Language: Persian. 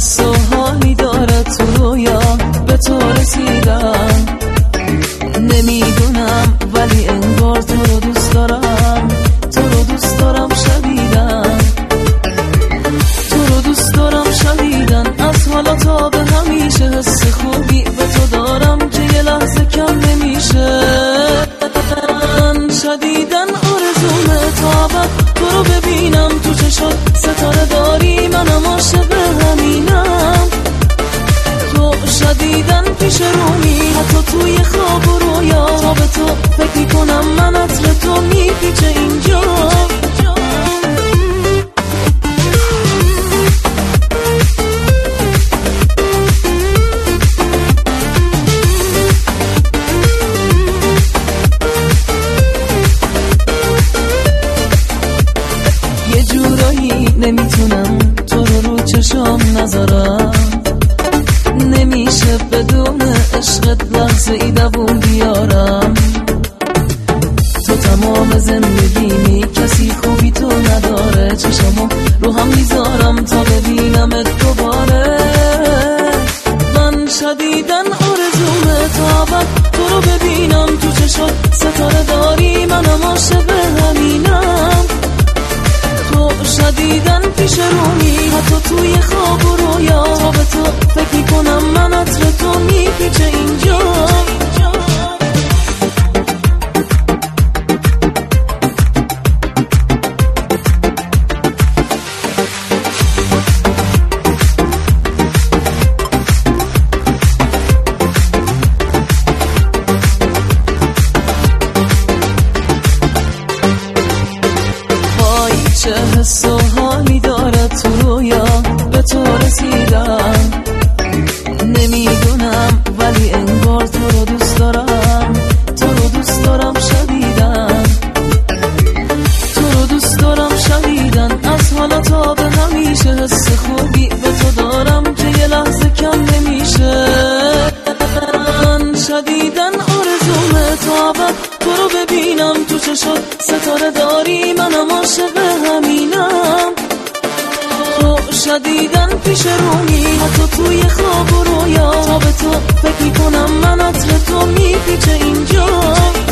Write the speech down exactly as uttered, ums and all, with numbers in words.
حس و حالی داره تو رویا به تو رسیدم، نمیدونم ولی انگار تو رو دوست دارم، تو رو دوست دارم شدیدن، تو رو دوست دارم شدیدن. از حالا تا به همیشه حس خوبی به تو دارم که یه لحظه کم نمیشه. شدیدن آرزومه تا ابد تو رو ببینم تو چشات، ستاره داری منم عاشق همینم. تو شدیدن پیش رومی حتی توی خواب و رویا، تا به تو فکر کنم من عطر تو میپیچه اینجا. یه جورایی نمیتونم تو رو رو چشام نذارم، نمیشه بدون عشقت لحظه ای دووم بیارم. تو تمام زندگیمی کسی خوبی تو نداره، چشمو رو هم میذارم تا ببینمت دوباره. من شدیدن آرزومه تا ابد تو رو ببینم تو چشات، ستاره داری منم عاشق همینم. تو شدیدن پیش رومی حتی توی خواب و رویا، تا به تو فکر کنم من عطر تو میپیچه اینجا. چه حس و حالی داره تو رویا به تو رسیدم، نمیدونم ولی انگار تو رو دوست دارم، تو رو دوست دارم شدیدن، تو رو دوست دارم شدیدن. از حالا تا به همیشه حس خوبی به تو دارم که یه لحظه کم نمیشه. من شدیدن آرزومه تا ابد تو رو ببینم تو چشات، ستاره داری منم عاشق همینم. تو شدیدن پیش رومی حتی توی خواب و رویا، تا به تو فکر کنم من عطر تو میپیچه اینجا.